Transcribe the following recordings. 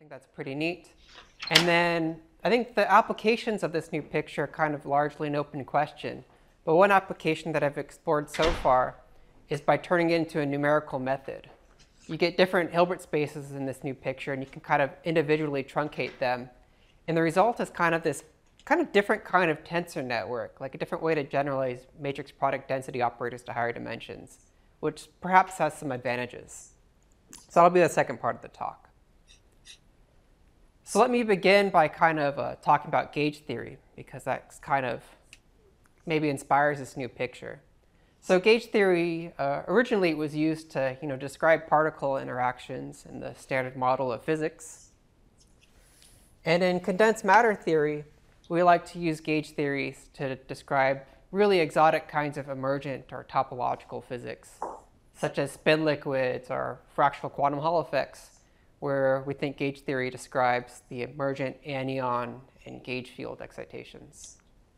think that's pretty neat. And then I think the applications of this new picture are kind of largely an open question. But one application that I've explored so far is by turning it into a numerical method. You get different Hilbert spaces in this new picture, and you can kind of individually truncate them. And the result is kind of this different kind of tensor network, like a different way to generalize matrix product density operators to higher dimensions, which perhaps has some advantages. So that'll be the second part of the talk. So let me begin by kind of talking about gauge theory, because that kind of maybe inspires this new picture. So gauge theory, originally it was used to describe particle interactions in the standard model of physics. And in condensed matter theory, we like to use gauge theories to describe really exotic kinds of emergent or topological physics, such as spin liquids or fractional quantum Hall effects, where we think gauge theory describes the emergent anion and gauge field excitations.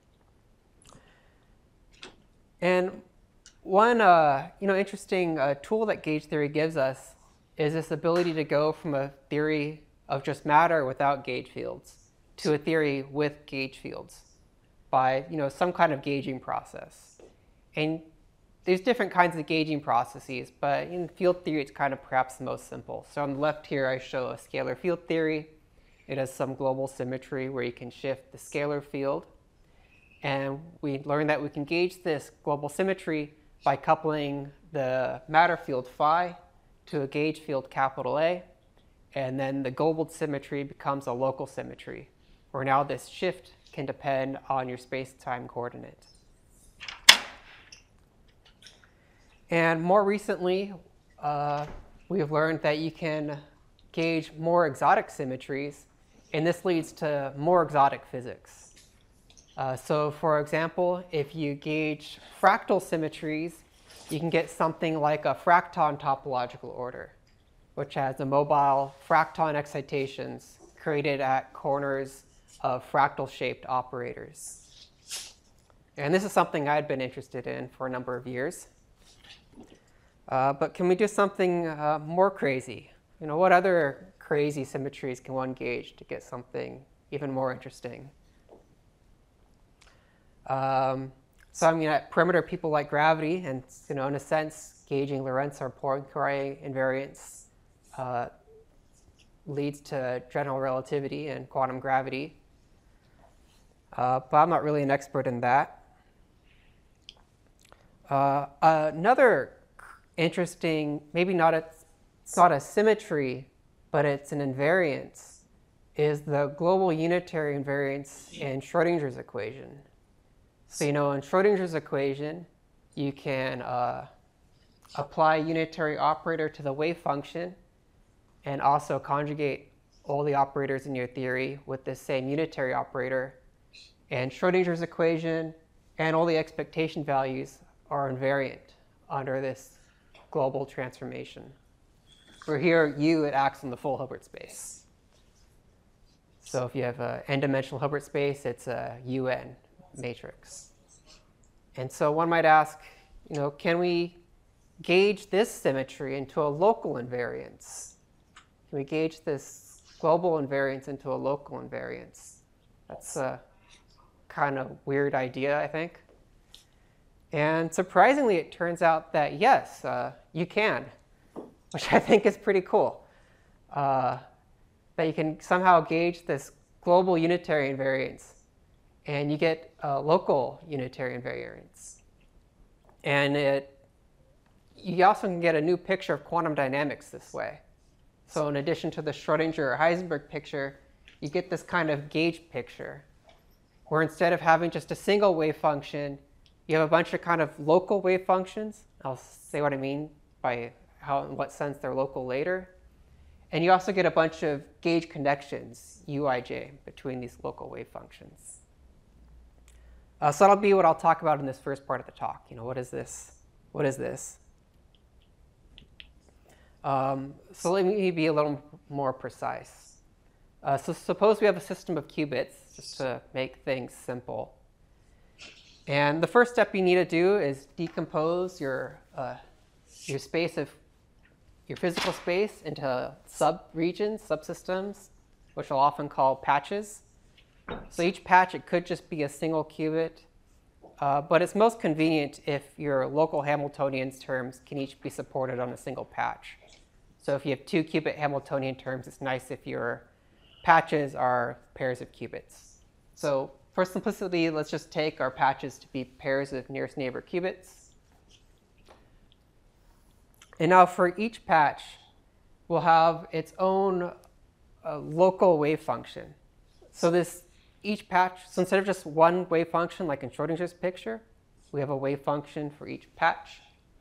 And one interesting tool that gauge theory gives us is this ability to go from a theory of just matter without gauge fields to a theory with gauge fields by some kind of gauging process. And there's different kinds of gauging processes, but in field theory it's kind of perhaps the most simple. So on the left here I show a scalar field theory. It has some global symmetry where you can shift the scalar field. And we learned that we can gauge this global symmetry by coupling the matter field phi to a gauge field capital A. And then the global symmetry becomes a local symmetry, where now this shift can depend on your space-time coordinate. And more recently, we've learned that you can gauge more exotic symmetries, and this leads to more exotic physics. So for example, if you gauge fractal symmetries, you can get something like a fracton topological order, which has the mobile fracton excitations created at corners of fractal-shaped operators. And this is something I'd been interested in for a number of years. But can we do something more crazy? What other crazy symmetries can one gauge to get something even more interesting? So at perimeter, people like gravity, and in a sense, gauging Lorentz or Poincare invariance leads to general relativity and quantum gravity. But I'm not really an expert in that. Another interesting, it's not a symmetry, but it's an invariance, is the global unitary invariance in Schrodinger's equation. So in Schrodinger's equation, you can apply a unitary operator to the wave function and also conjugate all the operators in your theory with this same unitary operator. And Schrodinger's equation and all the expectation values are invariant under this global transformation. Where here, it acts on the full Hilbert space. So if you have an n-dimensional Hilbert space, it's a UN matrix. And so one might ask, can we gauge this symmetry into a local invariance? Can we gauge this global invariance into a local invariance? That's a kind of weird idea, I think. And surprisingly, it turns out that yes, you can, which I think is pretty cool. That you can somehow gauge this global unitary invariance, and you get a local unitary invariance. And you also can get a new picture of quantum dynamics this way. So in addition to the Schrodinger or Heisenberg picture, you get this kind of gauge picture, where instead of having just a single wave function, you have a bunch of kind of local wave functions. I'll say what I mean by in what sense they're local later. And you also get a bunch of gauge connections, Uij, between these local wave functions. So that'll be what I'll talk about in this first part of the talk. What is this? What is this? So let me be a little more precise. So suppose we have a system of qubits, just to make things simple. And the first step you need to do is decompose your space of your physical space into sub-regions, subsystems which I'll often call patches. So each patch, it could just be a single qubit, but it's most convenient if your local Hamiltonian terms can each be supported on a single patch. So if you have 2 qubit Hamiltonian terms, it's nice if your patches are pairs of qubits. So for simplicity, let's just take our patches to be pairs of nearest neighbor qubits. And now for each patch, we'll have its own local wave function. So each patch, so instead of just one wave function like in Schrödinger's picture, we have a wave function for each patch.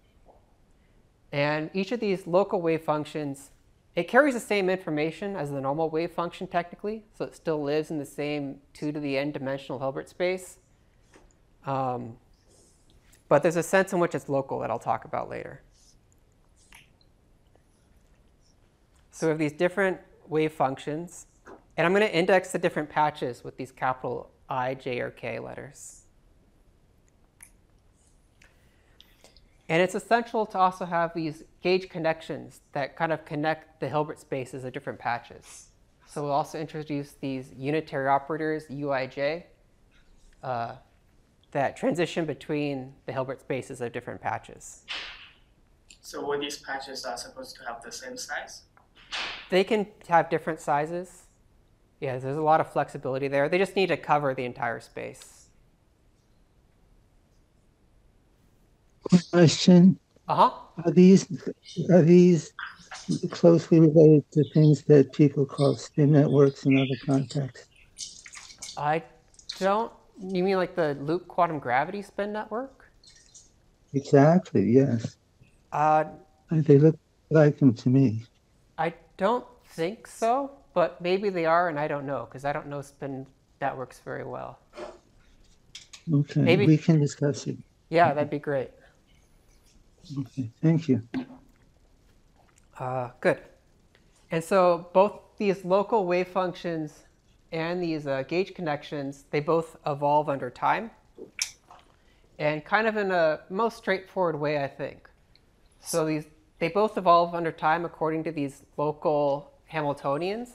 And each of these local wave functions, it carries the same information as the normal wave function technically, so it still lives in the same 2 to the n dimensional Hilbert space. But there's a sense in which it's local that I'll talk about later. So we have these different wave functions, and I'm going to index the different patches with these capital I, J, or K letters. And it's essential to also have these gauge connections that kind of connect the Hilbert spaces of different patches. So we'll also introduce these unitary operators, Uij, that transition between the Hilbert spaces of different patches. So all these patches are supposed to have the same size? They can have different sizes. Yeah, there's a lot of flexibility there. They just need to cover the entire space. Question. Uh-huh. Are these closely related to things that people call spin networks in other contexts? You mean like the loop quantum gravity spin network? Exactly, yes. They look like them to me. I don't think so, but maybe they are, and I don't know, because I don't know spin networks very well. Okay, maybe we can discuss it. Yeah, that'd be great. Okay, thank you. Good. And so both these local wave functions and these gauge connections, they both evolve under time, and kind of in a most straightforward way, I think. So they both evolve under time according to these local Hamiltonians.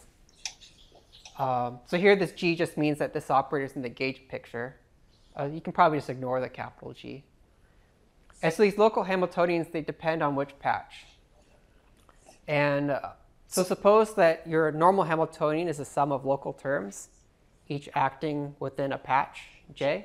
So here this G just means that this operator is in the gauge picture. You can probably just ignore the capital G. And so these local Hamiltonians, they depend on which patch. And so suppose that your normal Hamiltonian is a sum of local terms, each acting within a patch, J.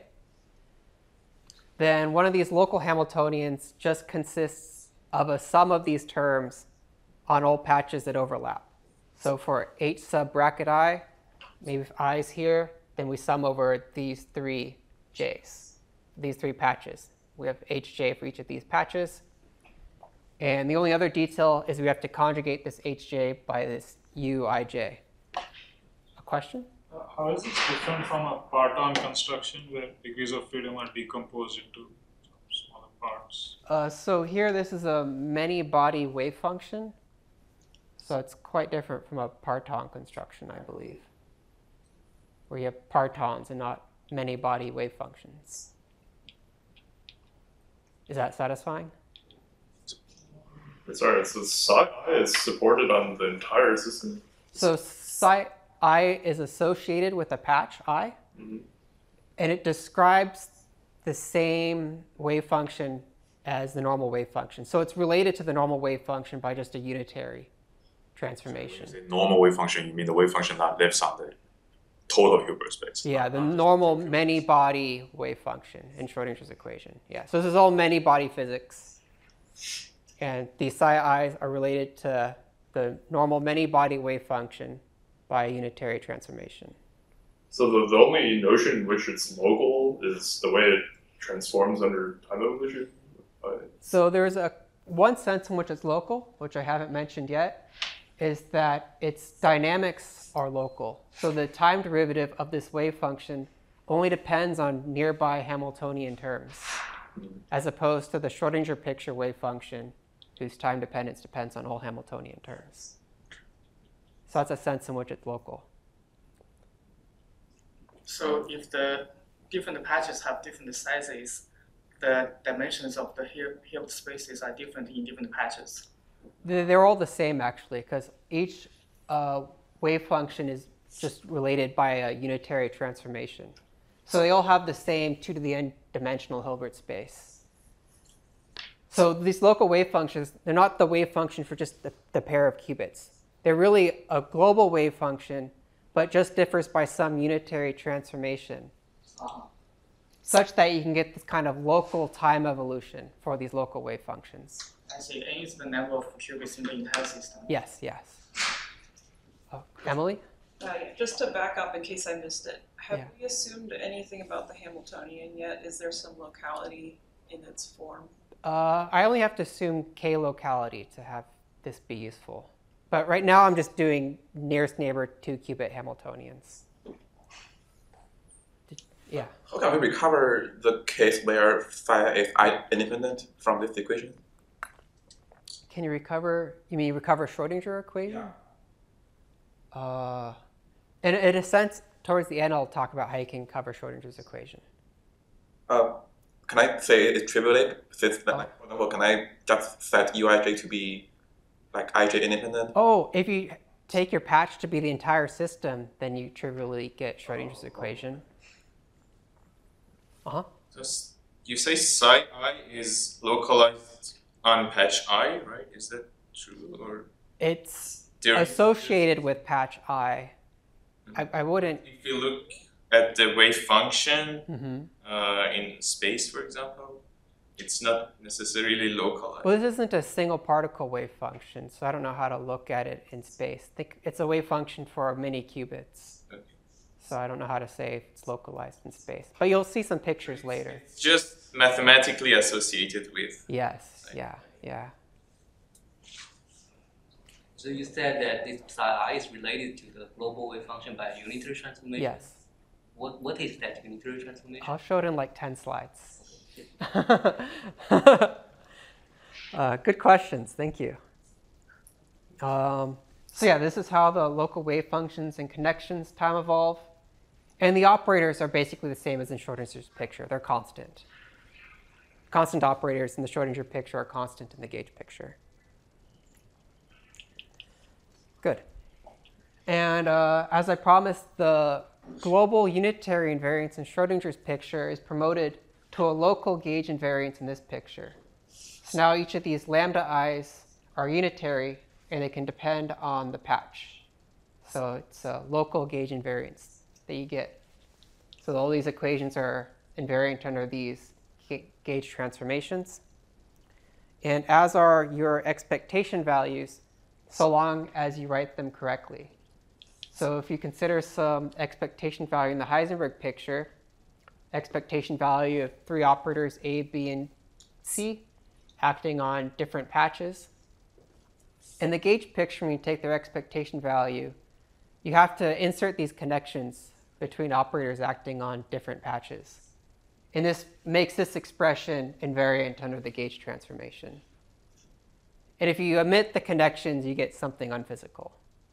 Then one of these local Hamiltonians just consists of a sum of these terms on all patches that overlap. So for H sub bracket I, maybe if I is here, then we sum over these 3 J's, these 3 patches. We have Hj for each of these patches. And the only other detail is we have to conjugate this Hj by this Uij. A question? How is this different from a parton construction where degrees of freedom are decomposed into smaller parts? So here, this is a many-body wave function. So it's quite different from a parton construction, I believe, where you have partons and not many-body wave functions. Is that satisfying? Sorry, so psi is supported on the entire system. So psi I is associated with a patch I, and it describes the same wave function as the normal wave function. So it's related to the normal wave function by just a unitary transformation. So when you say normal wave function, you mean the wave function that lives on the total Hilbert space? Yeah, the normal many-body wave function in Schrödinger's equation. Yeah, so this is all many-body physics. And these psi i's are related to the normal many-body wave function by a unitary transformation. So the only notion in which it's local is the way it transforms under time evolution? So there's one sense in which it's local, which I haven't mentioned yet, is that its dynamics are local. So the time derivative of this wave function only depends on nearby Hamiltonian terms, as opposed to the Schrödinger picture wave function, whose time dependence depends on all Hamiltonian terms. So that's a sense in which it's local. So if the different patches have different sizes, the dimensions of the Hilbert spaces are different in different patches? They're all the same, actually, because each wave function is just related by a unitary transformation. So they all have the same 2 to the n dimensional Hilbert space. So these local wave functions, they're not the wave function for just the pair of qubits. They're really a global wave function, but just differs by some unitary transformation, such that you can get this kind of local time evolution for these local wave functions. I see. N is the number of qubits in the entire system. Yes, yes. Emily? Just to back up in case I missed it, have Yeah. we assumed anything about the Hamiltonian yet? Is there some locality in its form? I only have to assume k locality to have this be useful. But right now I'm just doing nearest neighbor 2-qubit Hamiltonians. Yeah. How can we recover the case where phi is independent from this equation? Can you recover, you mean recover Schrodinger equation? In a sense, towards the end, I'll talk about how you can cover Schrodinger's equation. Can I say it's trivially? Since, like, for example, can I just set Uij to be like Ij independent? Oh, if you take your patch to be the entire system, then you trivially get Schrodinger's equation. Just, you say psi I is localized on patch I, right? Is that true? Or It's there- associated with patch I. I wouldn't. if you look at the wave function Mhm. in space, for example, it's not necessarily localized. Well, this isn't a single particle wave function, so I don't know how to look at it in space. Think it's a wave function for many qubits. Okay. So I don't know how to say if it's localized in space. But you'll see some pictures later. It's just mathematically associated with. Yes, yeah. So you said that this psi I is related to the global wave function by unitary transformation? Yes. What is that unitary transformation? I'll show it in like 10 slides. Good questions, thank you. So yeah, this is how the local wave functions and connections time evolve. And the operators are basically the same as in Schrodinger's picture. They're constant. Constant operators in the Schrodinger picture are constant in the gauge picture. Good. And as I promised, the global unitary invariance in Schrodinger's picture is promoted to a local gauge invariance in this picture. So now each of these lambda i's are unitary, and they can depend on the patch. So it's a local gauge invariance that you get. So all these equations are invariant under these gauge transformations. And as are your expectation values, so long as you write them correctly. So if you consider some expectation value in the Heisenberg picture, expectation value of 3 operators A, B, and C acting on different patches. In the gauge picture, when you take their expectation value, you have to insert these connections between operators acting on different patches. And this makes this expression invariant under the gauge transformation. And if you omit the connections, you get something unphysical.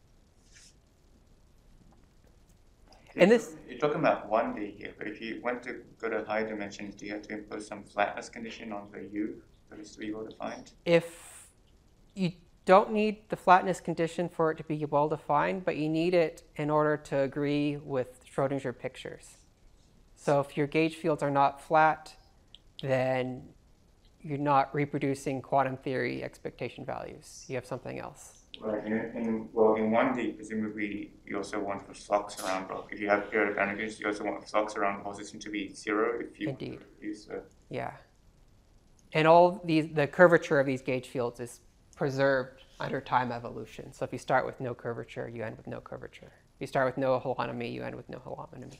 And this, You're talking about 1D here, but if you want to go to high dimensions, do you have to impose some flatness condition on the U for this to be well defined? if you don't need the flatness condition for it to be well defined, but you need it in order to agree with Schrodinger pictures. So if your gauge fields are not flat, then you're not reproducing quantum theory expectation values. You have something else. Right, well, in 1D, presumably you also want the flux around, if you have periodic energies, you also want the flux around position to be 0 if you Indeed. use the... Yeah. And all these, the curvature of these gauge fields is preserved under time evolution. So if you start with no curvature, you end with no curvature. If you start with no holonomy, you end with no holonomy.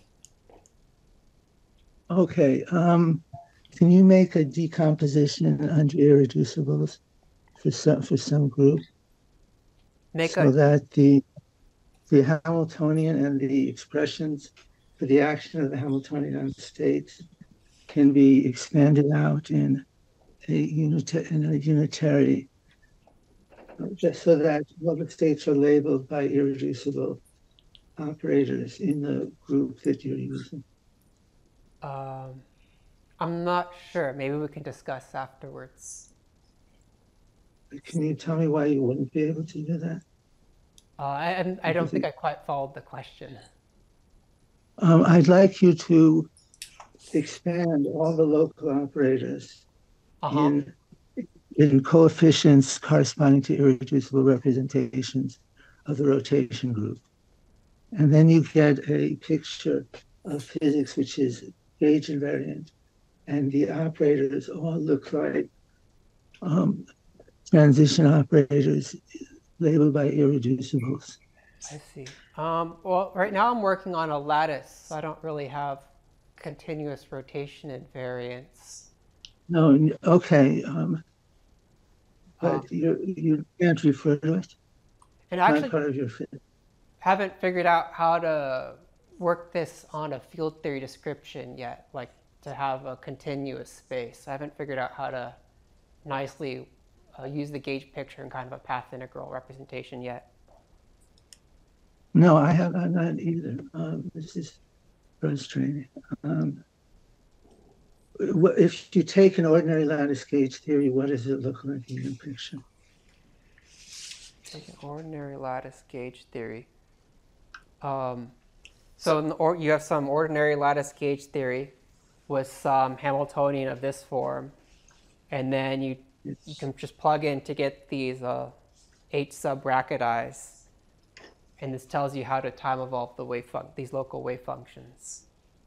Okay. Can you make a decomposition under irreducibles for some group so that the Hamiltonian and the expressions for the action of the Hamiltonian on states can be expanded out in a unitary, just so that all the states are labeled by irreducible operators in the group that you're using? I'm not sure. Maybe we can discuss afterwards. Can you tell me why you wouldn't be able to do that? I don't think I quite followed the question. I'd like you to expand all the local operators in coefficients corresponding to irreducible representations of the rotation group. And then you get a picture of physics which is gauge invariant. And the operators all look like transition operators labeled by irreducibles. I see. Well, right now I'm working on a lattice, so I don't really have continuous rotation invariance. No, okay. But you can't refer to it? And Not actually, part of your fit. haven't figured out how to work this on a field theory description yet, like to have a continuous space. I haven't figured out how to nicely use the gauge picture in kind of a path integral representation yet. No, I'm not either. This is frustrating. If you take an ordinary lattice gauge theory, what does it look like in your picture? Take an ordinary lattice gauge theory. So you have some ordinary lattice gauge theory with some Hamiltonian of this form, and then you can just plug in to get these H sub bracket i's, and this tells you how to time evolve the these local wave functions.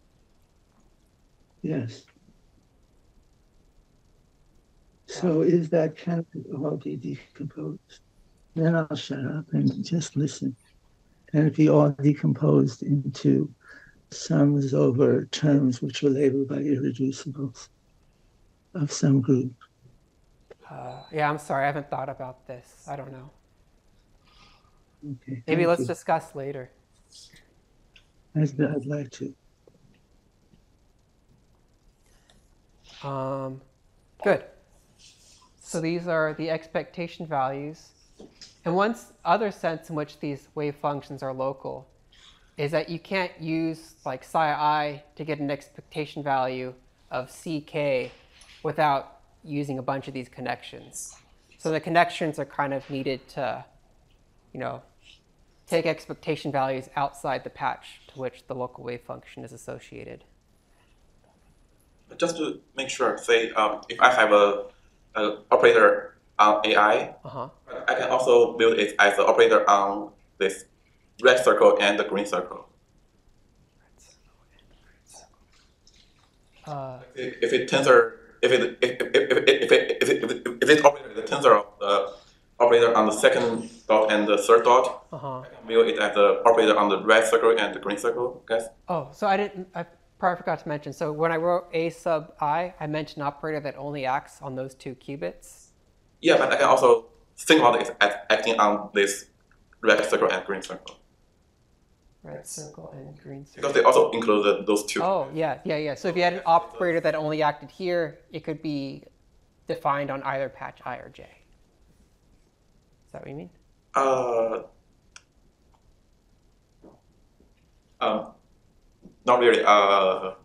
Yes. So is that can all be decomposed? Then I'll shut up and just listen. And it'd be all decomposed into sums over terms which were labeled by irreducibles of some group. Yeah, I'm sorry, I haven't thought about this. I don't know. Okay. Maybe let's discuss later. I'd like to. Good. So these are the expectation values. And one other sense in which these wave functions are local is that you can't use like psi I to get an expectation value of ck without using a bunch of these connections. So the connections are kind of needed to, take expectation values outside the patch to which the local wave function is associated. Just to make sure, say if I have an operator on AI, I can also build it as an operator on this red circle and the green circle. If it tensor, if it operator the tensor of the operator on the second dot and the third dot, I can build it as the operator on the red circle and the green circle, guys. Oh, so I probably forgot to mention. So when I wrote A sub I mentioned an operator that only acts on those two qubits. Yeah, but I can also think about it as acting on this red circle and green circle. Red circle and green circle. Because they also include those two. Oh, yeah. So if you had an operator that only acted here, it could be defined on either patch I or J. Is that what you mean? Not really. I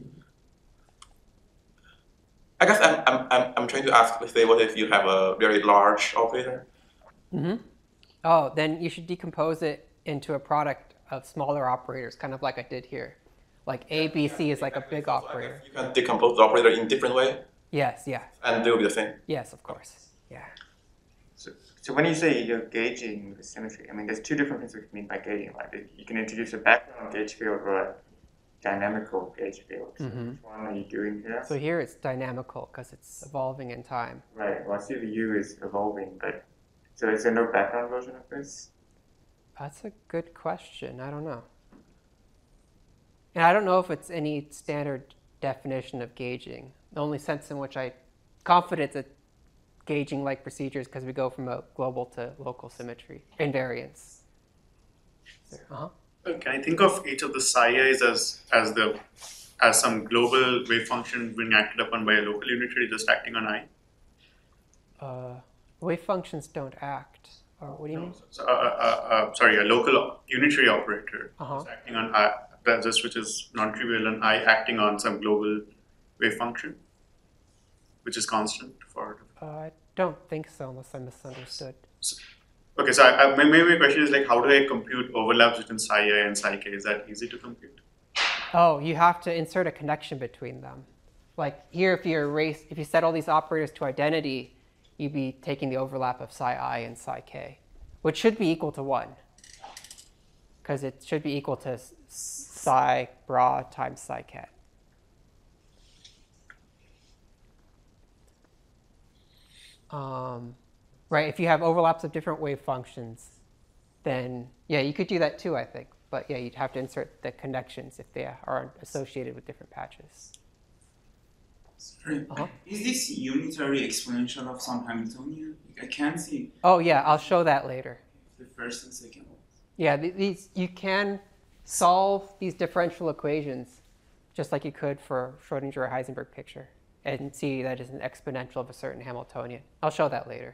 guess I'm trying to ask, say, what if you have a very large operator? Oh, then you should decompose it into a product of smaller operators, kind of like I did here. Like A, B, C is like a big operator. You can decompose the operator in different way? Yes, yeah. And they will be the same? Yes, of course. Yeah. So when you say you're gauging the symmetry, I mean, there's two different things we can mean by gauging. Like you can introduce a background gauge field or a dynamical gauge field. So which one are you doing here? So here it's dynamical because it's evolving in time. Right. Well, I see the U is evolving, but so is there no background version of this? That's a good question. I don't know. And I don't know if it's any standard definition of gauging. The only sense in which I'm confident that gauging like procedures because we go from a global to local symmetry invariance. Can I think of each of the psi i's as some global wave function being acted upon by a local unitary just acting on I? Wave functions don't act. Or what do you mean? Sorry, a local unitary operator is acting on I, which is non-trivial, and I acting on some global wave function, which is constant for. I don't think so, unless I misunderstood. Okay, so maybe my question is like, how do I compute overlaps between psi I and psi k? Is that easy to compute? Oh, you have to insert a connection between them. Like here, if you set all these operators to identity, you'd be taking the overlap of psi I and psi k, which should be equal to 1, because it should be equal to psi bra times psi ket. Right, if you have overlaps of different wave functions, then yeah, you could do that too, I think. But yeah, you'd have to insert the connections if they are associated with different patches. Sorry, is this unitary exponential of some Hamiltonian? I can't see. Oh yeah, I'll show that later. The first and second one. Yeah, you can solve these differential equations just like you could for Schrodinger or Heisenberg picture and see that is an exponential of a certain Hamiltonian. I'll show that later.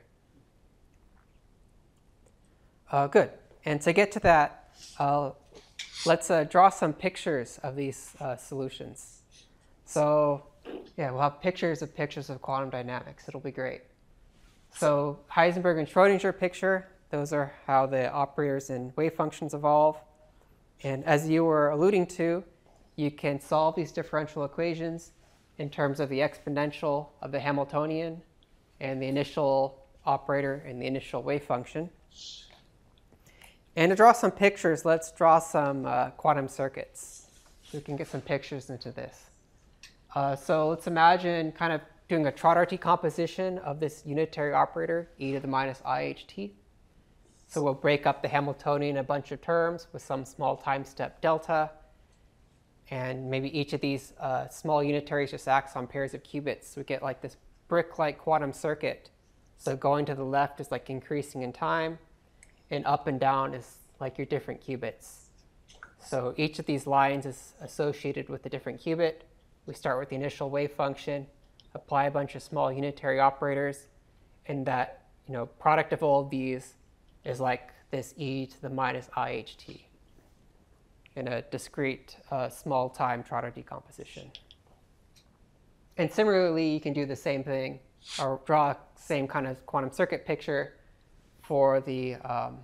Good. And to get to that, let's draw some pictures of these solutions. So yeah, we'll have pictures of quantum dynamics. It'll be great. So Heisenberg and Schrodinger picture, those are how the operators and wave functions evolve. And as you were alluding to, you can solve these differential equations in terms of the exponential of the Hamiltonian and the initial operator and the initial wave function. And to draw some pictures, let's draw some quantum circuits so we can get some pictures into this. So let's imagine kind of doing a Trotter decomposition of this unitary operator, e to the minus iht. So we'll break up the Hamiltonian in a bunch of terms with some small time step delta. And maybe each of these small unitaries just acts on pairs of qubits. So we get like this brick-like quantum circuit. So going to the left is like increasing in time, and up and down is like your different qubits. So each of these lines is associated with a different qubit. We start with the initial wave function, apply a bunch of small unitary operators, and that product of all of these is like this e to the minus iht in a discrete small time Trotter decomposition. And similarly, you can do the same thing or draw same kind of quantum circuit picture for the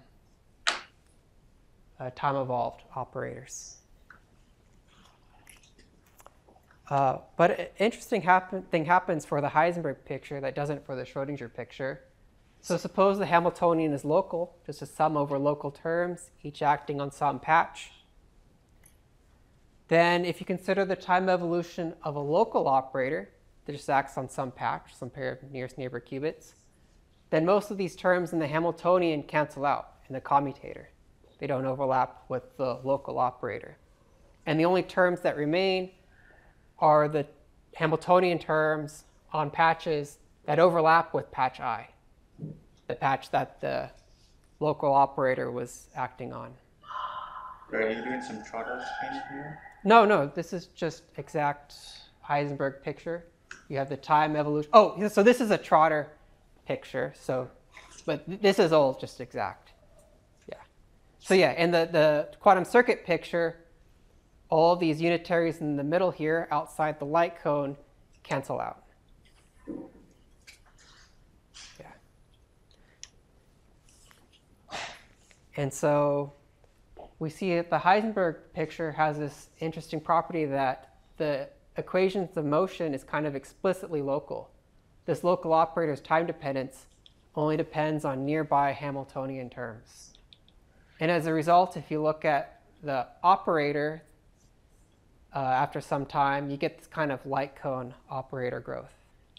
time-evolved operators. But an interesting thing happens for the Heisenberg picture that doesn't for the Schrodinger picture. So suppose the Hamiltonian is local, just a sum over local terms, each acting on some patch. Then if you consider the time evolution of a local operator that just acts on some patch, some pair of nearest neighbor qubits, then most of these terms in the Hamiltonian cancel out in the commutator. They don't overlap with the local operator. And the only terms that remain are the Hamiltonian terms on patches that overlap with patch I, the patch that the local operator was acting on. Are you doing some Trotter thing here? No, this is just exact Heisenberg picture. You have the time evolution. Oh, so this is a Trotter picture. So, but this is all just exact. Yeah. So yeah, in the quantum circuit picture, all of these unitaries in the middle here outside the light cone cancel out. Yeah. And so we see that the Heisenberg picture has this interesting property that the equations of motion is kind of explicitly local. This local operator's time dependence only depends on nearby Hamiltonian terms. And as a result, if you look at the operator after some time, you get this kind of light cone operator growth.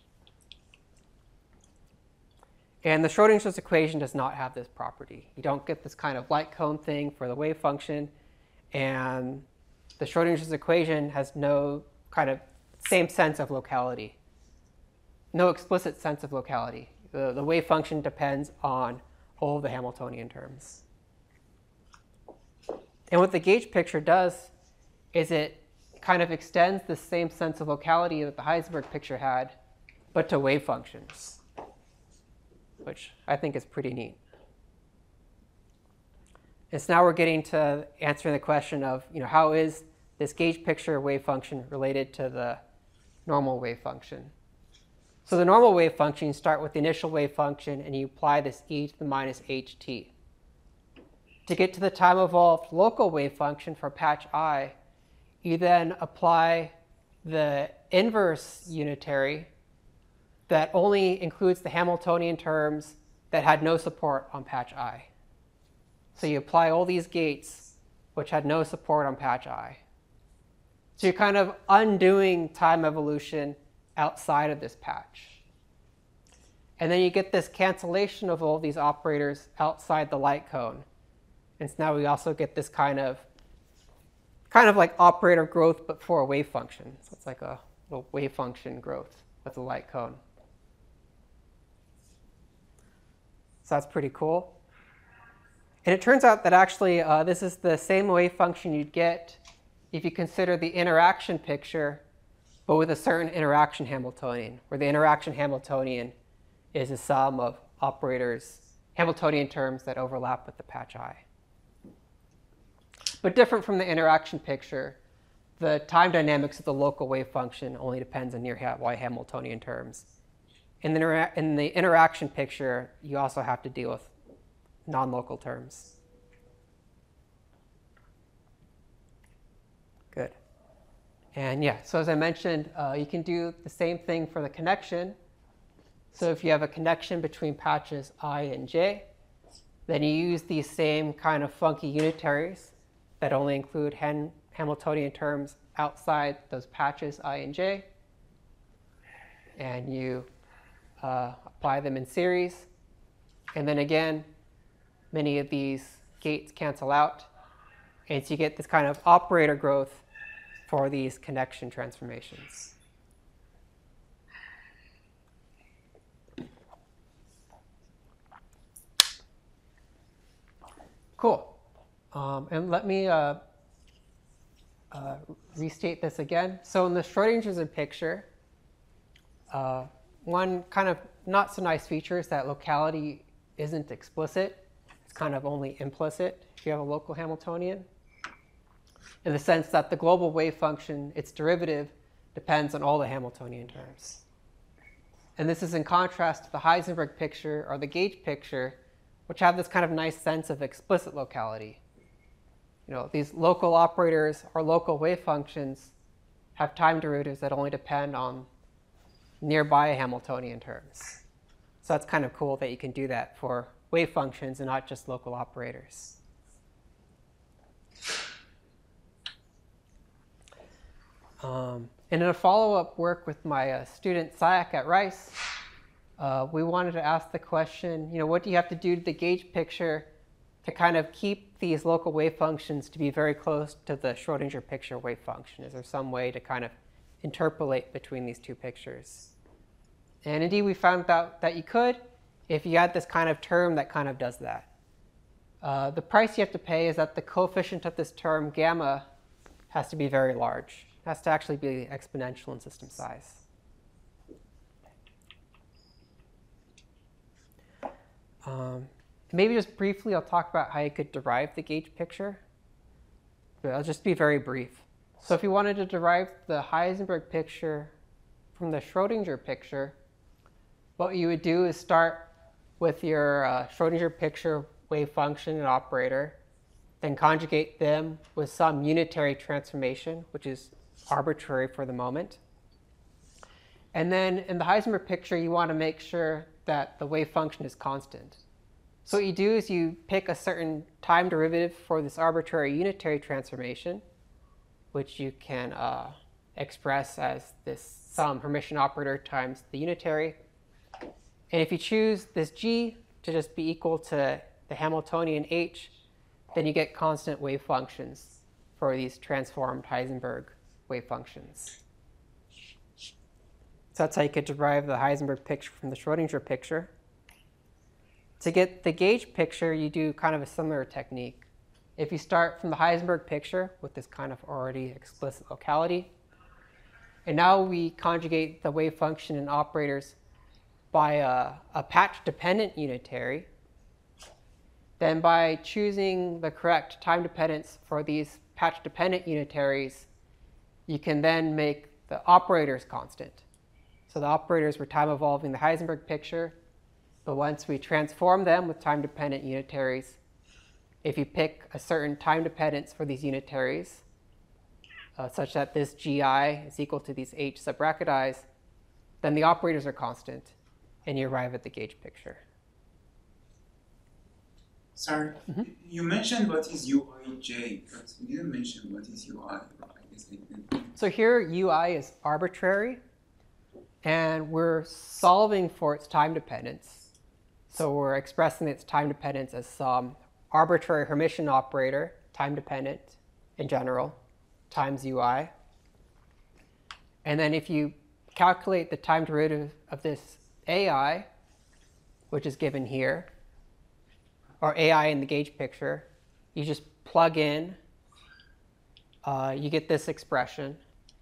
And the Schrodinger's equation does not have this property. You don't get this kind of light cone thing for the wave function. And the Schrodinger's equation has no kind of same sense of locality, no explicit sense of locality. The wave function depends on all of the Hamiltonian terms. And what the gauge picture does is it kind of extends the same sense of locality that the Heisenberg picture had, but to wave functions, which I think is pretty neat. And so now we're getting to answering the question of, how is this gauge picture wave function related to the normal wave function? So the normal wave function, you start with the initial wave function and you apply this e to the minus ht. to get to the time-evolved local wave function for patch I, you then apply the inverse unitary that only includes the Hamiltonian terms that had no support on patch I. So you apply all these gates which had no support on patch I. So you're kind of undoing time evolution outside of this patch. And then you get this cancellation of all these operators outside the light cone. And so now we also get this kind of like operator growth, but for a wave function. So it's like a little wave function growth with a light cone. So that's pretty cool. And it turns out that actually this is the same wave function you'd get if you consider the interaction picture, but with a certain interaction Hamiltonian, where the interaction Hamiltonian is a sum of operators, Hamiltonian terms that overlap with the patch I. But different from the interaction picture, the time dynamics of the local wave function only depends on near-Y Hamiltonian terms. In the interaction picture, you also have to deal with non-local terms. Good. And yeah, so as I mentioned, you can do the same thing for the connection. So if you have a connection between patches I and J, then you use these same kind of funky unitaries that only include Hamiltonian terms outside those patches I and J. And you apply them in series. And then again, many of these gates cancel out. And so you get this kind of operator growth for these connection transformations. Cool. And let me restate this again. So in the Schrödinger's picture, one kind of not so nice feature is that locality isn't explicit. It's kind of only implicit if you have a local Hamiltonian, in the sense that the global wave function, its derivative, depends on all the Hamiltonian terms. And this is in contrast to the Heisenberg picture or the gauge picture, which have this kind of nice sense of explicit locality. You know, these local operators or local wave functions have time derivatives that only depend on nearby Hamiltonian terms. So that's kind of cool that you can do that for wave functions and not just local operators. And in a follow-up work with my student Sayak at Rice, we wanted to ask the question, you know, what do you have to do to the gauge picture to kind of keep these local wave functions to be very close to the Schrödinger picture wave function? Is there some way to kind of interpolate between these two pictures? And indeed, we found out that you could if you had this kind of term that kind of does that. The price you have to pay is that the coefficient of this term, gamma, has to be very large. It has to actually be exponential in system size. Maybe just briefly, I'll talk about how you could derive the gauge picture. But I'll just be very brief. So if you wanted to derive the Heisenberg picture from the Schrödinger picture, what you would do is start with your Schrödinger picture wave function and operator, then conjugate them with some unitary transformation, which is arbitrary for the moment. And then in the Heisenberg picture, you want to make sure that the wave function is constant. So what you do is you pick a certain time derivative for this arbitrary unitary transformation, which you can express as this sum permission operator times the unitary. And if you choose this g to just be equal to the Hamiltonian h, then you get constant wave functions for these transformed Heisenberg wave functions. So that's how you could derive the Heisenberg picture from the Schrödinger picture. To get the gauge picture, you do kind of a similar technique. If you start from the Heisenberg picture with this kind of already explicit locality, and now we conjugate the wave function and operators by a patch-dependent unitary, then by choosing the correct time dependence for these patch-dependent unitaries, you can then make the operators constant. So the operators were time evolving the Heisenberg picture, but once we transform them with time-dependent unitaries, if you pick a certain time dependence for these unitaries, such that this gi is equal to these h sub bracket i's, then the operators are constant, and you arrive at the gauge picture. Sorry, you mentioned what is uij, but you didn't mention what is ui. So here ui is arbitrary, and we're solving for its time dependence. So we're expressing its time dependence as some arbitrary Hermitian operator, time dependent in general, times ui. And then if you calculate the time derivative of this ai, which is given here, or ai in the gauge picture, you just plug in, you get this expression.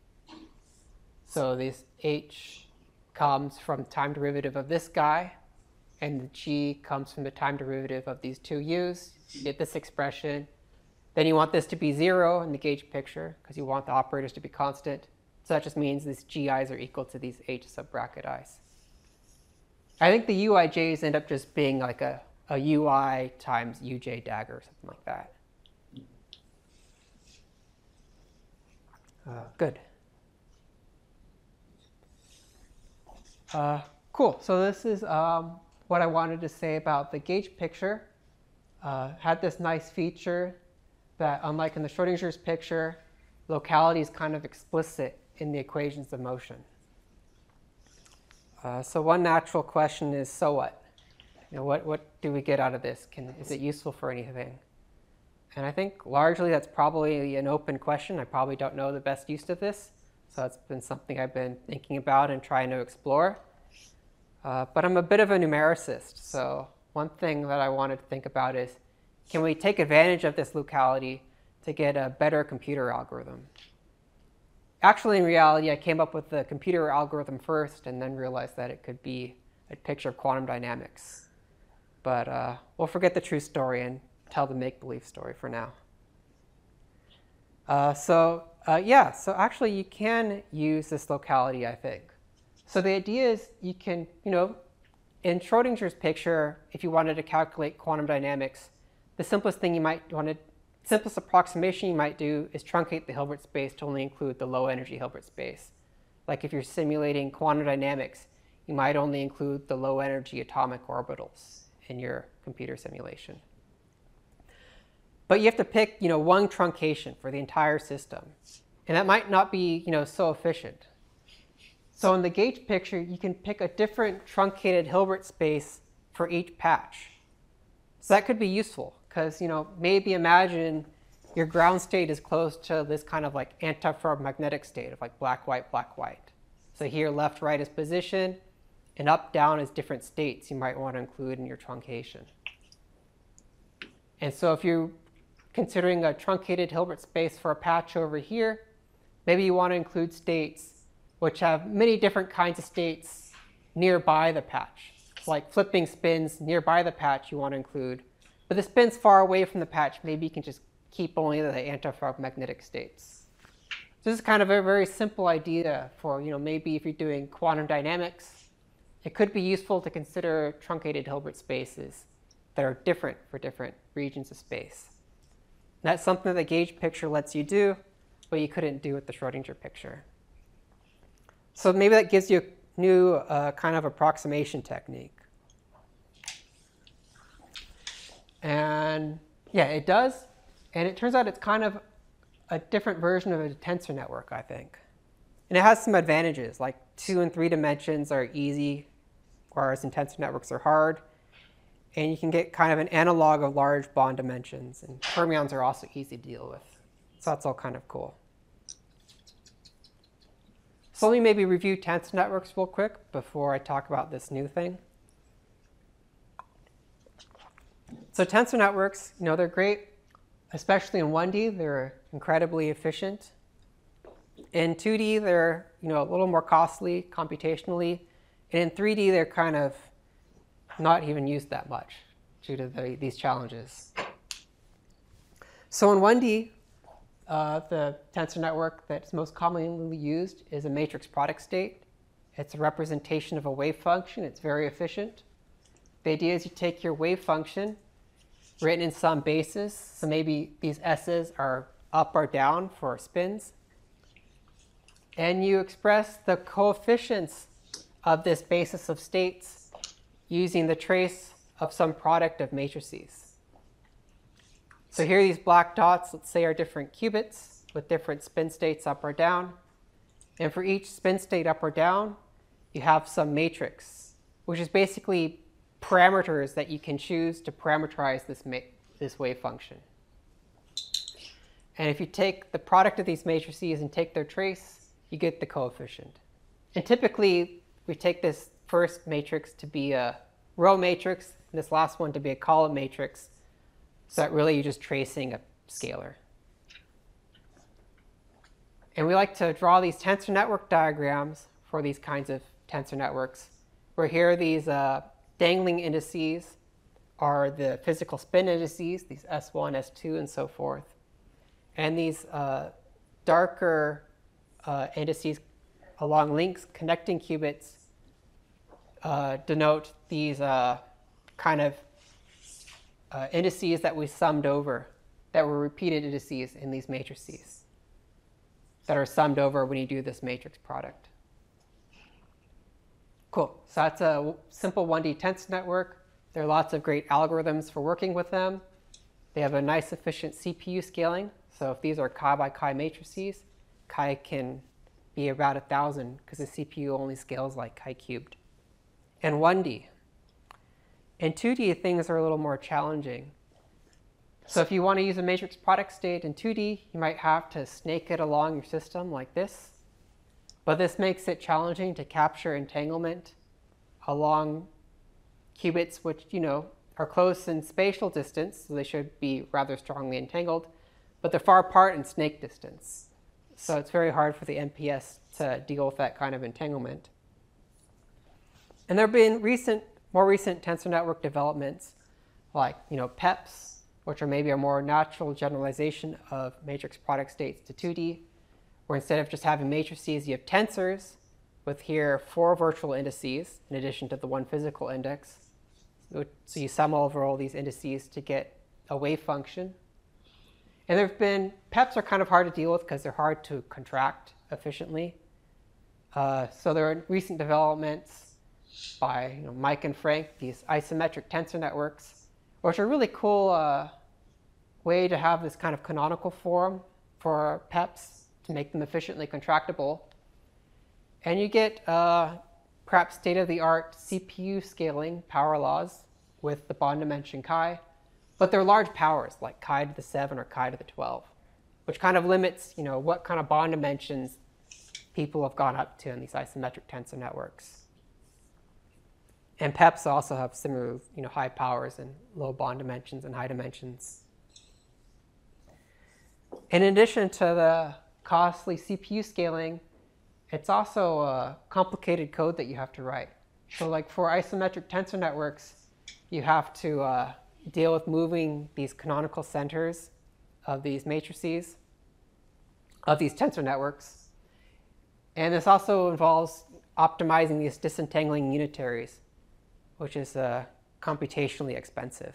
So this h comes from time derivative of this guy, and the g comes from the time derivative of these two u's. You get this expression. Then you want this to be 0 in the gauge picture, because you want the operators to be constant. So that just means these gi's are equal to these h sub bracket i's. I think the uij's end up just being like a ui times uj dagger or something like that. Good. Cool. So this is what I wanted to say about the gauge picture. Had this nice feature that, unlike in the Schrodinger's picture, locality is kind of explicit in the equations of motion. So one natural question is, so what? You know, what do we get out of this? Is it useful for anything? And I think largely that's probably an open question. I probably don't know the best use of this. So it's been something I've been thinking about and trying to explore. But I'm a bit of a numericist. So one thing that I wanted to think about is, can we take advantage of this locality to get a better computer algorithm? Actually, in reality, I came up with the computer algorithm first and then realized that it could be a picture of quantum dynamics. But we'll forget the true story and tell the make-believe story for now. So actually you can use this locality, I think. So the idea is you can, in Schrodinger's picture, if you wanted to calculate quantum dynamics, the simplest thing you might want to, simplest approximation you might do is truncate the Hilbert space to only include the low energy Hilbert space. Like if you're simulating quantum dynamics, you might only include the low energy atomic orbitals in your computer simulation. But you have to pick, one truncation for the entire system. And that might not be, so efficient. So in the gauge picture, you can pick a different truncated Hilbert space for each patch. So that could be useful, because, maybe imagine your ground state is close to this kind of like antiferromagnetic state of like black, white, black, white. So here, left, right is position, and up, down is different states you might want to include in your truncation. And so if you're considering a truncated Hilbert space for a patch over here, maybe you want to include states which have many different kinds of states nearby the patch. Like flipping spins nearby the patch you want to include. But the spins far away from the patch, maybe you can just keep only the antiferromagnetic states. So this is kind of a very simple idea for, maybe if you're doing quantum dynamics, it could be useful to consider truncated Hilbert spaces that are different for different regions of space. And that's something that the gauge picture lets you do, but you couldn't do with the Schrodinger picture. So maybe that gives you a new kind of approximation technique. And yeah, it does. And it turns out it's kind of a different version of a tensor network, I think. And it has some advantages, like 2 and 3 dimensions are easy, whereas in tensor networks are hard. And you can get kind of an analog of large bond dimensions. And fermions are also easy to deal with. So that's all kind of cool. So let me maybe review tensor networks real quick before I talk about this new thing. So tensor networks, they're great, especially in 1D. They're incredibly efficient. In 2D, they're a little more costly computationally. And in 3D, they're kind of not even used that much due to these challenges. So in 1D, the tensor network that's most commonly used is a matrix product state. It's a representation of a wave function. It's very efficient. The idea is you take your wave function, written in some bases. So maybe these S's are up or down for spins. And you express the coefficients of this basis of states using the trace of some product of matrices. So here these black dots, let's say, are different qubits with different spin states up or down. And for each spin state up or down, you have some matrix, which is basically parameters that you can choose to parameterize this wave function. And if you take the product of these matrices and take their trace, you get the coefficient. And typically, we take this first matrix to be a row matrix, and this last one to be a column matrix, so that really you're just tracing a scalar. And we like to draw these tensor network diagrams for these kinds of tensor networks, where here these dangling indices are the physical spin indices, these S1, S2, and so forth. And these darker indices along links connecting qubits denote these kind of indices that we summed over, that were repeated indices in these matrices that are summed over when you do this matrix product. Cool. So that's a simple 1D tensor network. There are lots of great algorithms for working with them. They have a nice efficient CPU scaling. So if these are chi by chi matrices, chi can be about 1,000 because the CPU only scales like chi cubed. And 1D. In 2D, things are a little more challenging. So if you want to use a matrix product state in 2D, you might have to snake it along your system like this. But this makes it challenging to capture entanglement along qubits which, are close in spatial distance, so they should be rather strongly entangled, but they're far apart in snake distance. So it's very hard for the MPS to deal with that kind of entanglement. And there have been more recent tensor network developments like, PEPs, which are maybe a more natural generalization of matrix product states to 2D, where instead of just having matrices, you have tensors with here 4 virtual indices in addition to the 1 physical index. So you sum over all these indices to get a wave function. And there have been, PEPs are kind of hard to deal with because they're hard to contract efficiently. So there are recent developments by Mike and Frank, these isometric tensor networks, which are a really cool way to have this kind of canonical form for PEPs to make them efficiently contractible. And you get perhaps state-of-the-art CPU scaling power laws with the bond dimension chi, but they're large powers like chi to the 7 or chi to the 12, which kind of limits what kind of bond dimensions people have gone up to in these isometric tensor networks. And PEPs also have similar high powers and low bond dimensions and high dimensions. In addition to the costly CPU scaling, it's also a complicated code that you have to write. So like for isometric tensor networks, you have to deal with moving these canonical centers of these matrices, of these tensor networks. And this also involves optimizing these disentangling unitaries, which is computationally expensive.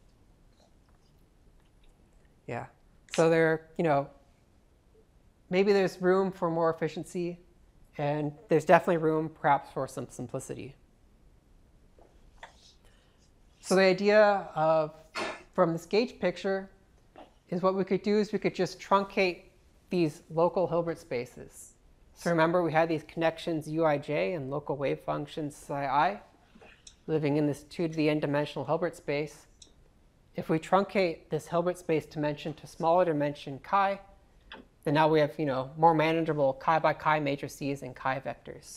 Yeah. So there, maybe there's room for more efficiency, and there's definitely room perhaps for some simplicity. So the idea from this gauge picture is what we could do is we could just truncate these local Hilbert spaces. So remember we had these connections uij and local wave functions psi living in this 2 to the n dimensional Hilbert space. If we truncate this Hilbert space dimension to smaller dimension chi, then now we have more manageable chi by chi matrices and chi vectors.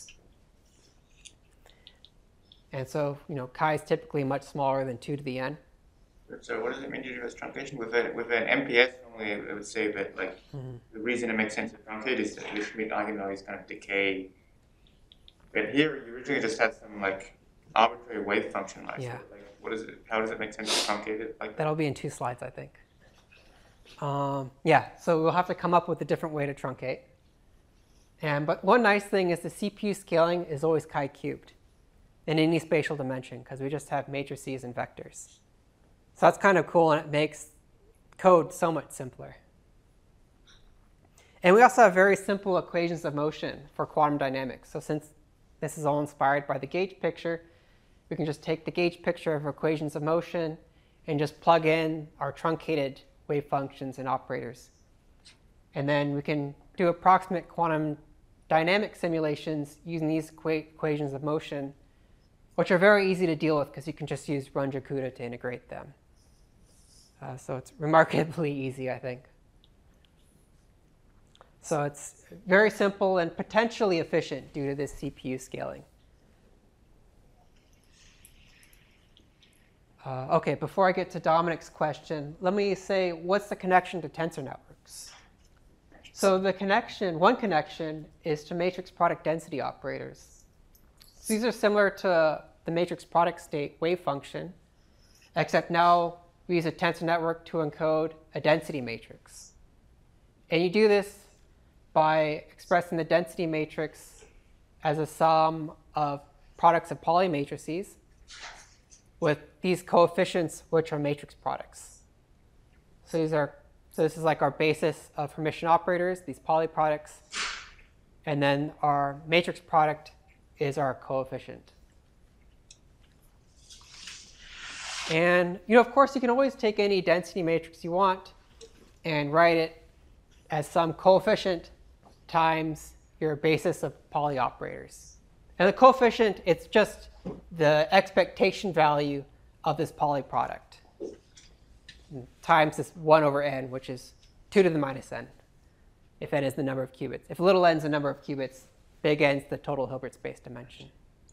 And so chi is typically much smaller than 2 to the n. So what does it mean to do this truncation? With an MPS, normally I would say that the reason it makes sense to truncate is that the Schmidt eigenvalues kind of decay. But here you originally just had some arbitrary wave function, right? Yeah. So, what is it? How does it make sense to truncate it like that? That'll be in 2 slides, I think. Yeah, so we'll have to come up with a different way to truncate. But one nice thing is the CPU scaling is always chi cubed in any spatial dimension because we just have matrices and vectors. So that's kind of cool, and it makes code so much simpler. And we also have very simple equations of motion for quantum dynamics. So since this is all inspired by the gauge picture, we can just take the gauge picture of equations of motion and just plug in our truncated wave functions and operators. And then we can do approximate quantum dynamic simulations using these equations of motion, which are very easy to deal with because you can just use Runge-Kutta to integrate them. So it's remarkably easy, I think. So it's very simple and potentially efficient due to this CPU scaling. OK, before I get to Dominic's question, let me say, what's the connection to tensor networks? So the connection, one connection, is to matrix product density operators. So these are similar to the matrix product state wave function, except now we use a tensor network to encode a density matrix. And you do this by expressing the density matrix as a sum of products of Pauli matrices with these coefficients, which are matrix products. So this is like our basis of Hermitian operators, these Pauli products. And then our matrix product is our coefficient. And of course, you can always take any density matrix you want and write it as some coefficient times your basis of Pauli operators. And the coefficient, it's just the expectation value of this Pauli product times this 1 over n, which is 2 to the minus n, if n is the number of qubits. If little n is the number of qubits, big n is the total Hilbert space dimension.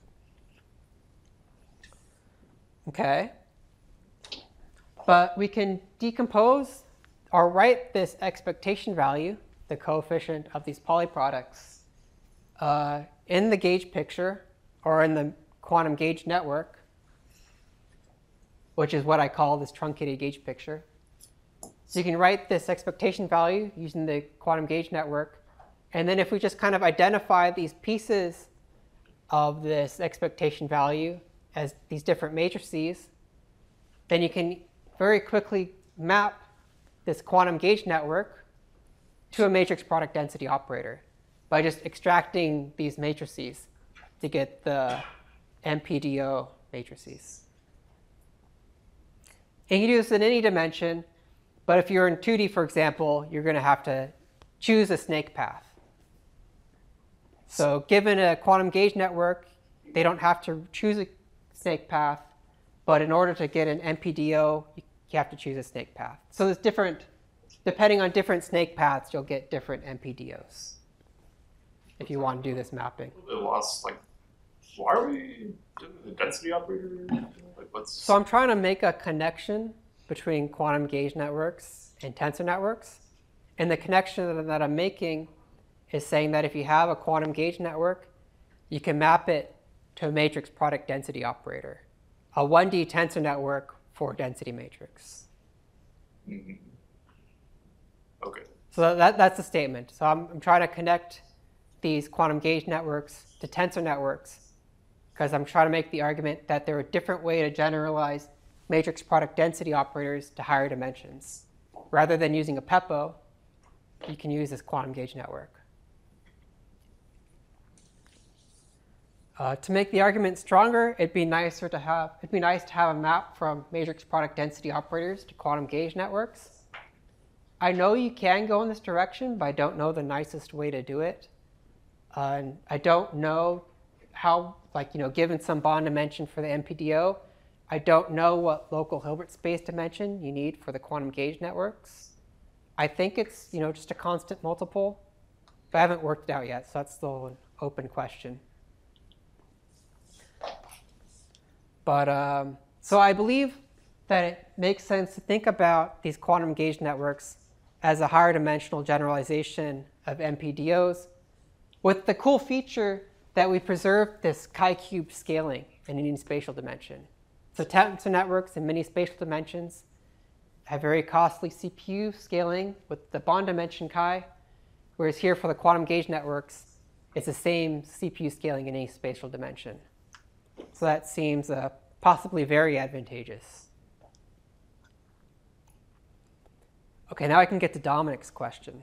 OK. But we can decompose or write this expectation value, the coefficient of these Pauli products, in the gauge picture or in the quantum gauge network, which is what I call this truncated gauge picture. So you can write this expectation value using the quantum gauge network. And then if we just kind of identify these pieces of this expectation value as these different matrices, then you can very quickly map this quantum gauge network to a matrix product density operator by just extracting these matrices to get the MPDO matrices. And you can do this in any dimension, but if you're in 2D, for example, you're going to have to choose a snake path. So given a quantum gauge network, they don't have to choose a snake path, but in order to get an MPDO, you have to choose a snake path. So there's different, depending on different snake paths, you'll get different MPDOs if you want to do this mapping. It lost, like, why are we doing the density operator? Like, So I'm trying to make a connection between quantum gauge networks and tensor networks. And the connection that I'm making is saying that if you have a quantum gauge network, you can map it to a matrix product density operator, a 1D tensor network for a density matrix. Mm-hmm. OK. So that's the statement. So I'm trying to connect these quantum gauge networks to tensor networks because I'm trying to make the argument that they're a different way to generalize matrix product density operators to higher dimensions. Rather than using a PEPO, you can use this quantum gauge network. To make the argument stronger, it'd be nice to have a map from matrix product density operators to quantum gauge networks. I know you can go in this direction, but I don't know the nicest way to do it. And I don't know how, given some bond dimension for the MPDO, I don't know what local Hilbert space dimension you need for the quantum gauge networks. I think it's just a constant multiple, but I haven't worked it out yet, so that's still an open question. But so I believe that it makes sense to think about these quantum gauge networks as a higher dimensional generalization of MPDOs, with the cool feature that we preserve this chi-cube scaling in any spatial dimension. So tensor networks in many spatial dimensions have very costly CPU scaling with the bond dimension chi, whereas here for the quantum gauge networks, it's the same CPU scaling in any spatial dimension. So that seems possibly very advantageous. Okay, now I can get to Dominic's question.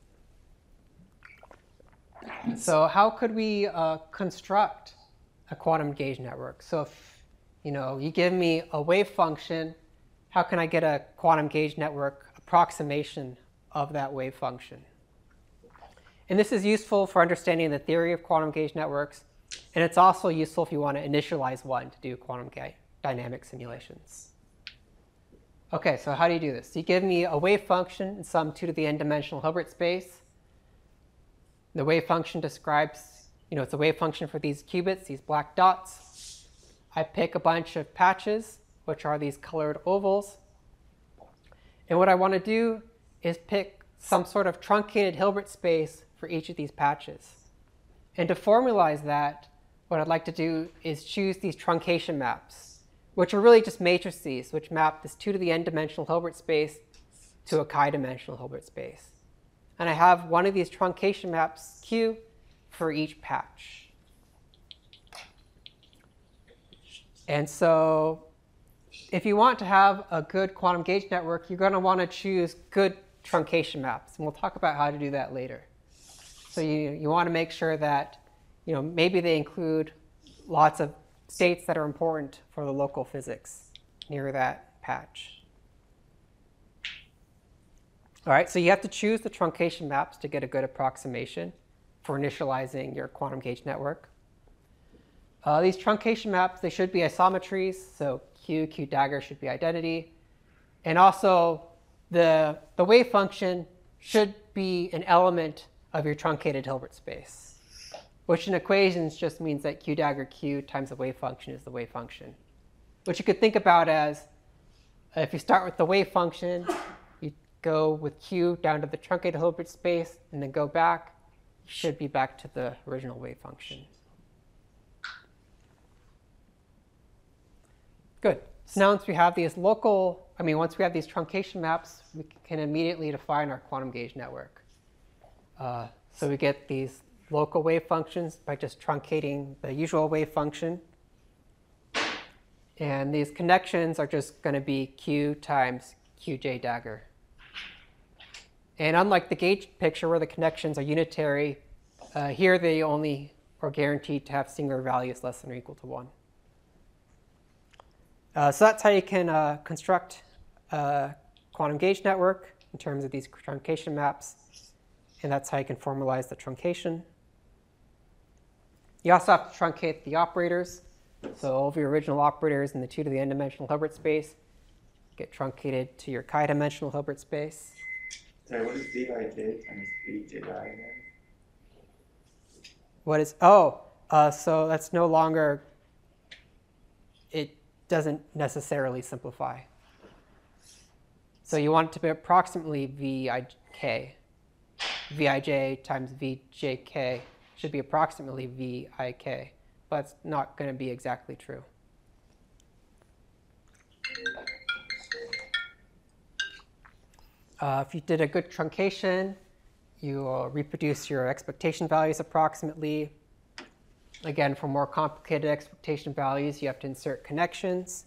So how could we construct a quantum gauge network? So if you give me a wave function, how can I get a quantum gauge network approximation of that wave function? And this is useful for understanding the theory of quantum gauge networks, and it's also useful if you want to initialize one to do quantum dynamic simulations. Okay, so how do you do this? You give me a wave function in some 2 to the n dimensional Hilbert space. The wave function describes, it's a wave function for these qubits, these black dots. I pick a bunch of patches, which are these colored ovals. And what I want to do is pick some sort of truncated Hilbert space for each of these patches. And to formalize that, what I'd like to do is choose these truncation maps, which are really just matrices, which map this 2 to the n dimensional Hilbert space to a chi-dimensional Hilbert space. And I have one of these truncation maps Q for each patch. And so if you want to have a good quantum gauge network, you're going to want to choose good truncation maps. And we'll talk about how to do that later. So you want to make sure that maybe they include lots of states that are important for the local physics near that patch. All right, so you have to choose the truncation maps to get a good approximation for initializing your quantum gauge network. These truncation maps, they should be isometries, so Q dagger should be identity. And also, the wave function should be an element of your truncated Hilbert space, which in equations just means that Q dagger Q times the wave function is the wave function, which you could think about as if you start with the wave function, you go with Q down to the truncated Hilbert space, and then go back, you should be back to the original wave function. Good. So now once we have these once we have these truncation maps, we can immediately define our quantum gauge network. So we get these local wave functions by just truncating the usual wave function. And these connections are just going to be Q times Qj dagger. And unlike the gauge picture where the connections are unitary, here they only are guaranteed to have singular values less than or equal to 1. So that's how you can construct a quantum gauge network in terms of these truncation maps. And that's how you can formalize the truncation. You also have to truncate the operators. So all of your original operators in the 2 to the n dimensional Hilbert space get truncated to your chi-dimensional Hilbert space. Sorry, what is Vij times Vji then? What is, so that's no longer, it doesn't necessarily simplify. So you want it to be approximately Vik. Vij times Vjk should be approximately Vik, but it's not going to be exactly true. If you did a good truncation, you will reproduce your expectation values approximately. Again, for more complicated expectation values, you have to insert connections.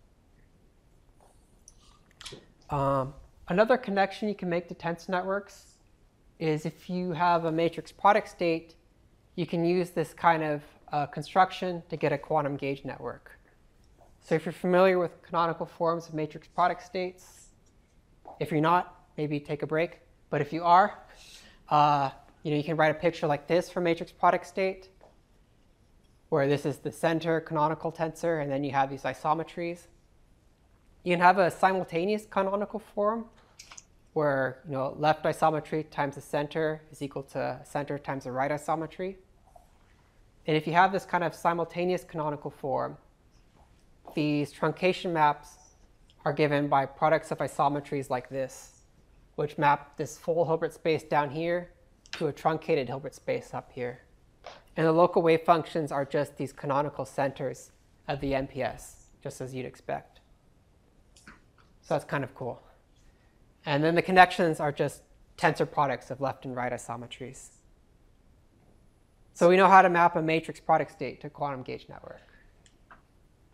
Another connection you can make to tensor networks is if you have a matrix product state, you can use this kind of construction to get a quantum gauge network. So if you're familiar with canonical forms of matrix product states, if you're not, maybe take a break. But if you are, you can write a picture like this for matrix product state, where this is the center canonical tensor, and then you have these isometries. You can have a simultaneous canonical form, where left isometry times the center is equal to center times the right isometry. And if you have this kind of simultaneous canonical form, these truncation maps are given by products of isometries like this, which map this full Hilbert space down here to a truncated Hilbert space up here. And the local wave functions are just these canonical centers of the MPS, just as you'd expect. So that's kind of cool. And then the connections are just tensor products of left and right isometries. So we know how to map a matrix product state to a quantum gauge network.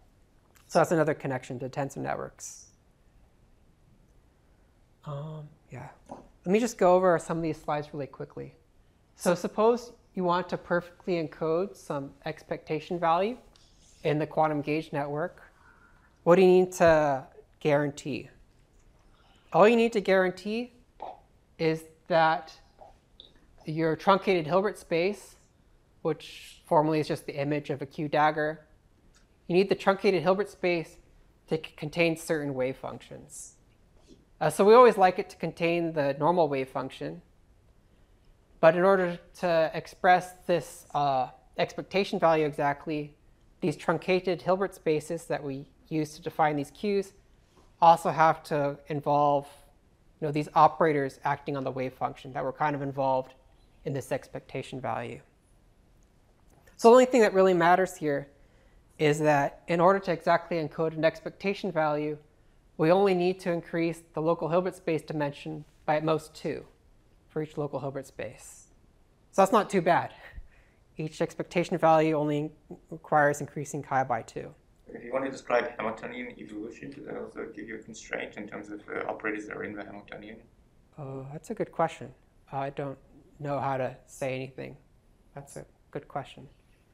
So that's another connection to tensor networks. Yeah. Let me just go over some of these slides really quickly. So suppose you want to perfectly encode some expectation value in the quantum gauge network. What do you need to guarantee? All you need to guarantee is that your truncated Hilbert space, which formally is just the image of a Q dagger, you need the truncated Hilbert space to contain certain wave functions. So we always like it to contain the normal wave function. But in order to express this expectation value exactly, these truncated Hilbert spaces that we use to define these Qs also have to involve these operators acting on the wave function that were kind of involved in this expectation value. So the only thing that really matters here is that in order to exactly encode an expectation value, we only need to increase the local Hilbert space dimension by at most 2 for each local Hilbert space. So that's not too bad. Each expectation value only requires increasing chi by 2. If you want to describe Hamiltonian evolution, does that also give you a constraint in terms of the operators that are in the Hamiltonian? That's a good question. I don't know how to say anything. That's a good question.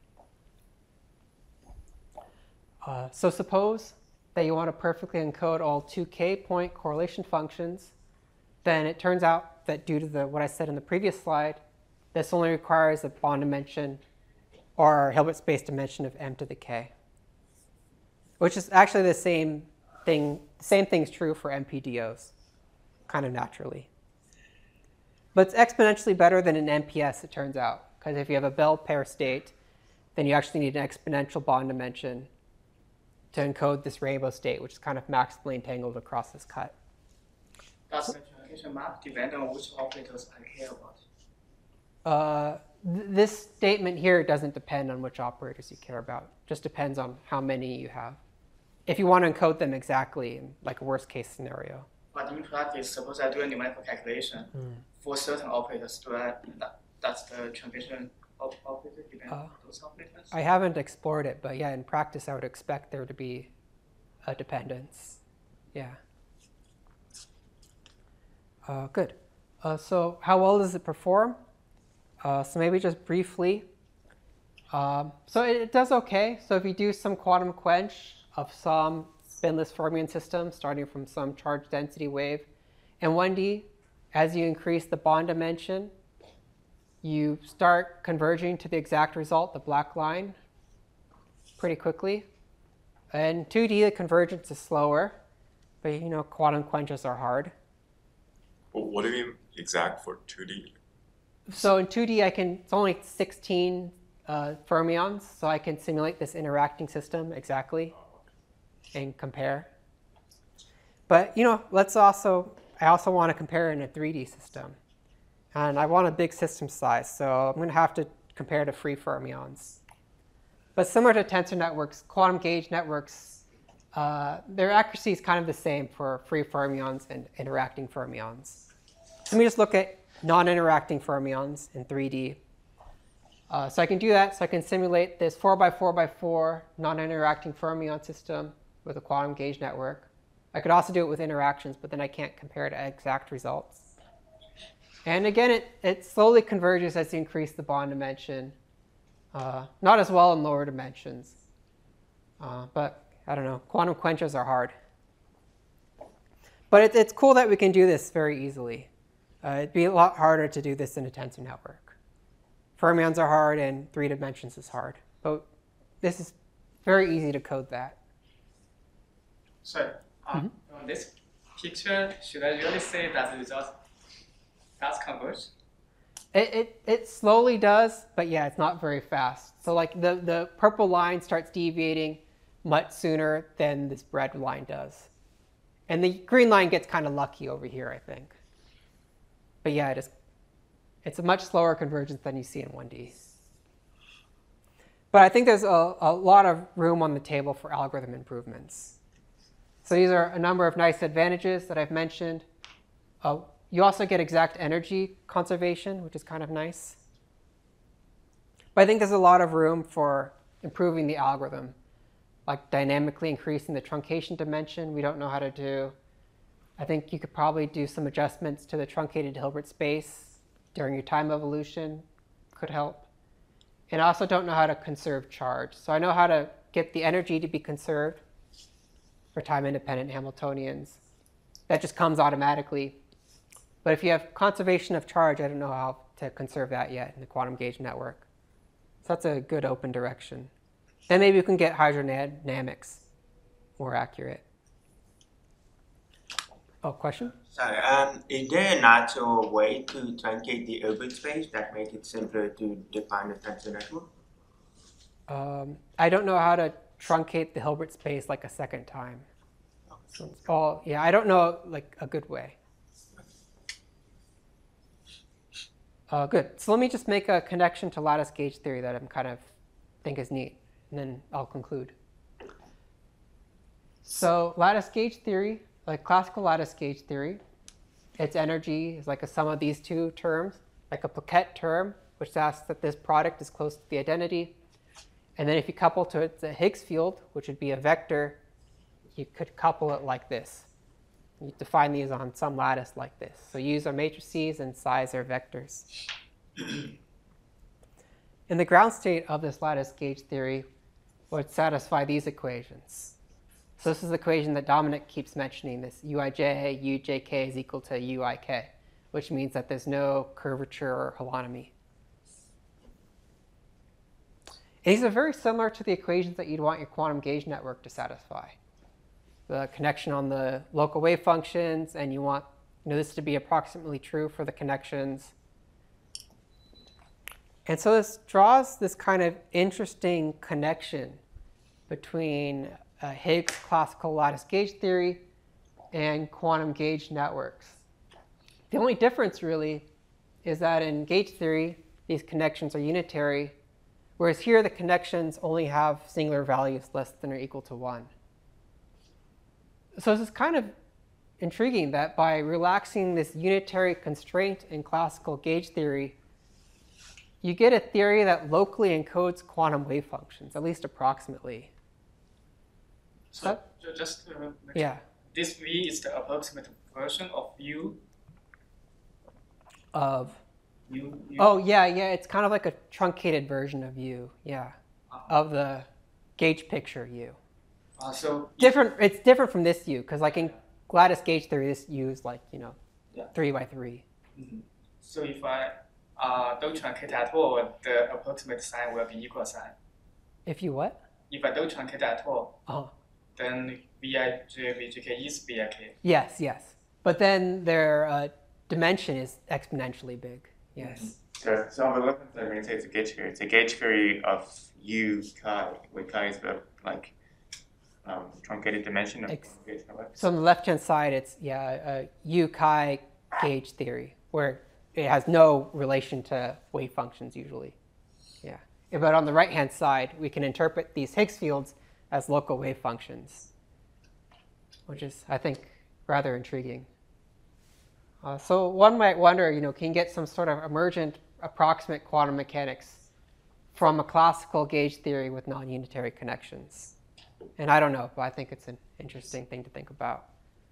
So suppose that you want to perfectly encode all 2k point correlation functions, then it turns out that due to what I said in the previous slide, this only requires a bond dimension or Hilbert space dimension of m to the k, which is actually the same thing. The same thing's true for MPDOs, kind of naturally. But it's exponentially better than an MPS, it turns out, because if you have a Bell pair state, then you actually need an exponential bond dimension to encode this rainbow state, which is kind of maximally entangled across this cut. Does the truncation map depend on which operators I care about? This statement here doesn't depend on which operators you care about. It just depends on how many you have. If you want to encode them exactly in like a worst case scenario. But in practice, suppose I do a numerical calculation for certain operators, does the truncation operator depend on those operators? I haven't explored it, but yeah, in practice I would expect there to be a dependence. Yeah. Good. So how well does it perform? So maybe just briefly. So it does okay. So if you do some quantum quench of some spinless fermion system starting from some charge density wave, in 1D, as you increase the bond dimension, you start converging to the exact result, the black line, pretty quickly. In 2D, the convergence is slower, but quantum quenches are hard. Well, what do you mean exact for 2D? So in 2D, it's only 16 fermions, so I can simulate this interacting system exactly and compare. But I also want to compare in a 3D system. And I want a big system size, so I'm going to have to compare to free fermions. But similar to tensor networks, quantum gauge networks, their accuracy is kind of the same for free fermions and interacting fermions. So let me just look at non-interacting fermions in 3D. So I can do that. So I can simulate this 4x4x4 non-interacting fermion system with a quantum gauge network. I could also do it with interactions, but then I can't compare to exact results. And again, it slowly converges as you increase the bond dimension. Not as well in lower dimensions. But I don't know, quantum quenches are hard. But it's cool that we can do this very easily. It'd be a lot harder to do this in a tensor network. Fermions are hard and 3 dimensions is hard. But this is very easy to code that. So on this picture, should I really say that the result does converge? It slowly does, but yeah, it's not very fast. So like the purple line starts deviating much sooner than this red line does. And the green line gets kind of lucky over here, I think. But yeah, it's a much slower convergence than you see in 1D. But I think there's a lot of room on the table for algorithm improvements. So these are a number of nice advantages that I've mentioned. You also get exact energy conservation, which is kind of nice. But I think there's a lot of room for improving the algorithm, like dynamically increasing the truncation dimension. We don't know how to do. I think you could probably do some adjustments to the truncated Hilbert space during your time evolution, could help. And I also don't know how to conserve charge. So I know how to get the energy to be conserved for time-independent Hamiltonians. That just comes automatically. But if you have conservation of charge, I don't know how to conserve that yet in the quantum gauge network. So that's a good open direction. Then maybe we can get hydrodynamics more accurate. Oh, question? Sorry, is there a natural way to truncate the Hilbert space that makes it simpler to define the tensor network? I don't know how to truncate the Hilbert space like a second time. So yeah, I don't know like a good way. Good. So let me just make a connection to lattice gauge theory that I'm kind of think is neat, and then I'll conclude. So lattice gauge theory, like classical lattice gauge theory, its energy is like a sum of these two terms, like a Plaquette term, which asks that this product is close to the identity. And then if you couple to it the Higgs field, which would be a vector, you could couple it like this. You define these on some lattice like this. So U's are matrices and psi's are vectors. In the ground state of this lattice gauge theory would satisfy these equations. So this is the equation that Dominic keeps mentioning, this Uij, Ujk is equal to Uik, which means that there's no curvature or holonomy. And these are very similar to the equations that you'd want your quantum gauge network to satisfy. The connection on the local wave functions, and you want this to be approximately true for the connections. And so this draws this kind of interesting connection between Higgs classical lattice gauge theory and quantum gauge networks. The only difference really is that in gauge theory, these connections are unitary, whereas here the connections only have singular values less than or equal to 1. So this is kind of intriguing that by relaxing this unitary constraint in classical gauge theory, you get a theory that locally encodes quantum wave functions, at least approximately. So just to make yeah. This V is the approximate version of U. Of? U. Oh, yeah, it's kind of like a truncated version of U, yeah, of the gauge picture U. So different. It's different from this U, because like in lattice gauge theory, this U is like 3 by 3. Mm-hmm. So if I don't truncate at all, the approximate sign will be equal sign. If you what? If I don't truncate at all, then Vij, Vjk is Vik. Yes. But then their dimension is exponentially big. Yes. Mm-hmm. So on the left hand side, when you say it's a gauge theory of U chi, where chi is the truncated dimension of gauge network. So on the left-hand side, it's U chi gauge theory, where it has no relation to wave functions usually. Yeah. But on the right-hand side, we can interpret these Higgs fields as local wave functions, which is, I think, rather intriguing. So one might wonder, can you get some sort of emergent approximate quantum mechanics from a classical gauge theory with non-unitary connections? And I don't know, but I think it's an interesting thing to think about.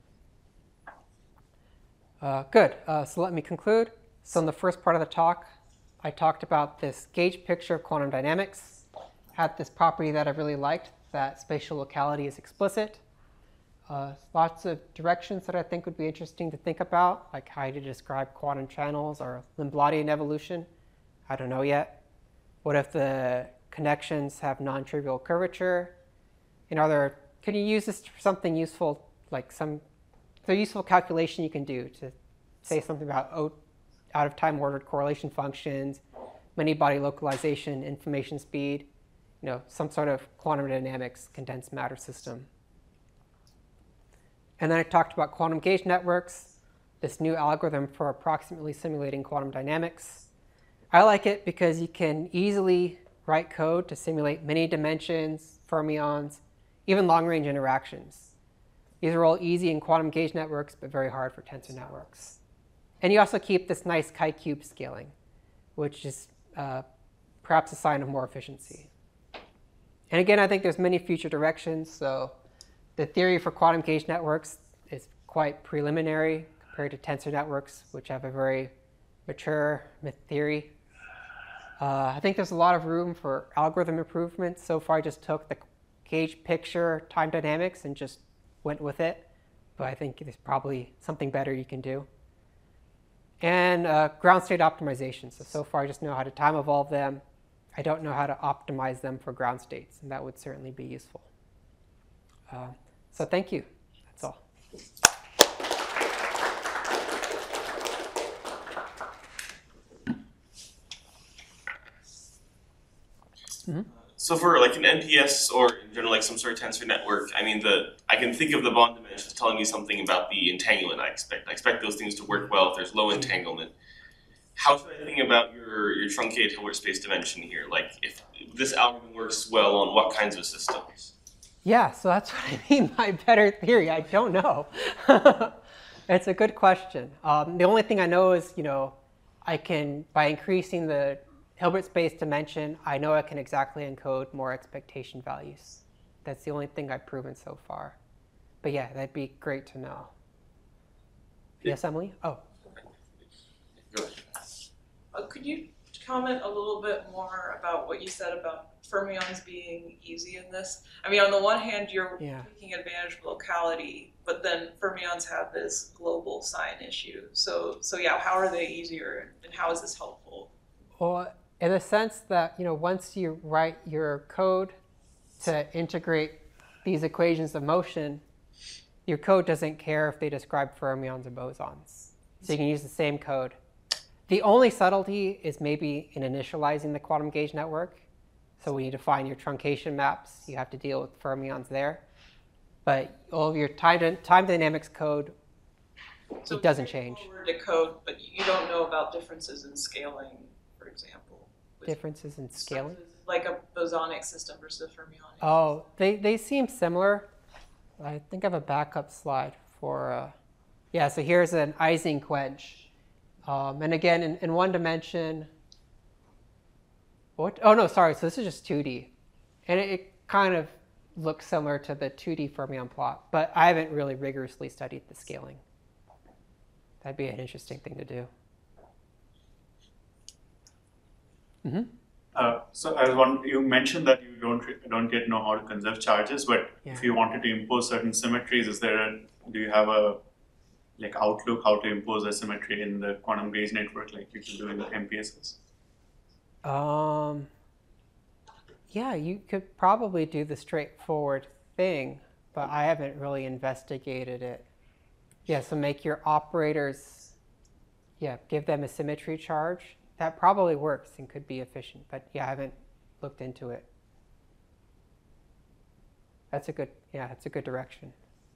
Good. So let me conclude. So in the first part of the talk, I talked about this gauge picture of quantum dynamics. Had this property that I really liked, that spatial locality is explicit. Lots of directions that I think would be interesting to think about, like how to describe quantum channels or Lindbladian evolution. I don't know yet. What if the connections have non-trivial curvature? Can you use this for something useful, like the useful calculation you can do to say something about out-of-time ordered correlation functions, many-body localization, information speed, some sort of quantum dynamics condensed matter system. And then I talked about quantum gauge networks, this new algorithm for approximately simulating quantum dynamics. I like it because you can easily write code to simulate many dimensions, fermions, even long-range interactions. These are all easy in quantum gauge networks, but very hard for tensor networks. And you also keep this nice chi-cube scaling, which is perhaps a sign of more efficiency. And again, I think there's many future directions. So the theory for quantum gauge networks is quite preliminary compared to tensor networks, which have a very mature theory. I think there's a lot of room for algorithm improvements. So far, I just took the gauge picture time dynamics and just went with it. But I think there's probably something better you can do. And ground state optimization. So far, I just know how to time evolve them. I don't know how to optimize them for ground states, and that would certainly be useful. So thank you. That's all. Mm-hmm. So for like an NPS or in general like some sort of tensor network, I mean I can think of the bond dimensions telling me something about the entanglement I expect. I expect those things to work well if there's low entanglement. How should I think about your truncated Hilbert space dimension here? Like if this algorithm works well on what kinds of systems? Yeah, so that's what I mean by better theory. I don't know. It's a good question. The only thing I know is, I can, by increasing the Hilbert space dimension, I know I can exactly encode more expectation values. That's the only thing I've proven so far. But yeah, that'd be great to know. Yes, Emily? Oh. Could you comment a little bit more about what you said about fermions being easy in this? I mean, on the one hand, you're taking advantage of locality, but then fermions have this global sign issue. So yeah, how are they easier, and how is this helpful? Well, in the sense that, once you write your code to integrate these equations of motion, your code doesn't care if they describe fermions or bosons. So you can use the same code. The only subtlety is maybe in initializing the quantum gauge network. So when you define your truncation maps, you have to deal with fermions there. But all of your time dynamics code, it doesn't change. To code, but you don't know about differences in scaling, for example. Differences in scaling? Like a bosonic system versus a fermionic. Oh, they seem similar. I think I have a backup slide for, yeah, so here's an Ising quench. And again, in one dimension, what? Oh, no, sorry. So this is just 2D. And it kind of looks similar to the 2D fermion plot. But I haven't really rigorously studied the scaling. That'd be an interesting thing to do. Mm-hmm. So I was wondering, you mentioned that you don't yet know how to conserve charges, but if you wanted to impose certain symmetries, do you have a outlook how to impose a symmetry in the quantum gauge network like you can do in the MPSs? Yeah, you could probably do the straightforward thing, but I haven't really investigated it. Yeah, so make your operators, give them a symmetry charge. That probably works and could be efficient, but I haven't looked into it. That's a good direction.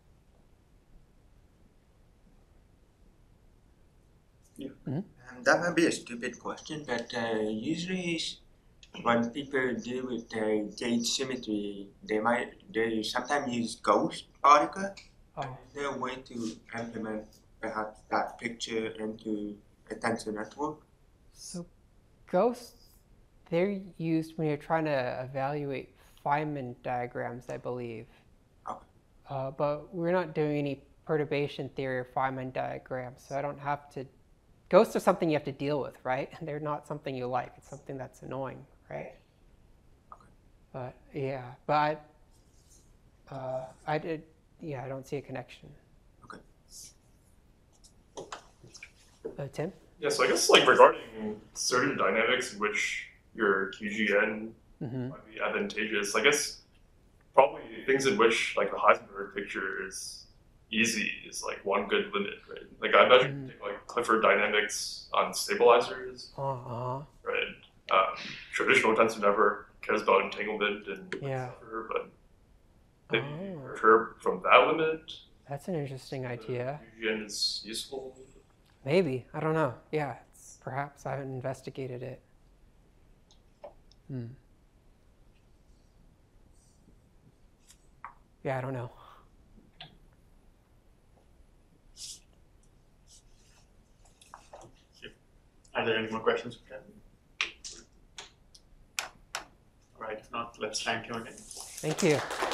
Yeah. That might be a stupid question, but usually when people deal with gauge symmetry, they sometimes use ghost particle. Oh. Is there a way to implement perhaps that picture into a tensor network? So ghosts, they're used when you're trying to evaluate Feynman diagrams, I believe. Okay. But we're not doing any perturbation theory or Feynman diagrams, so I don't have to. Ghosts are something you have to deal with, right? And they're not something you like. It's something that's annoying, right? Okay. But I don't see a connection. Okay. Tim? Yeah, so I guess regarding certain dynamics in which your QGN might be advantageous, I guess probably things in which the Heisenberg picture is easy is one good limit, right? I imagine you take Clifford dynamics on stabilizers, right? Traditional tensor network cares about entanglement and Clifford, but maybe perturb from that limit. That's an interesting idea. QGN is useful. Maybe. I don't know. Yeah, perhaps I haven't investigated it. Yeah, I don't know. Are there any more questions for Kevin? All right, if not, let's thank you again. Thank you.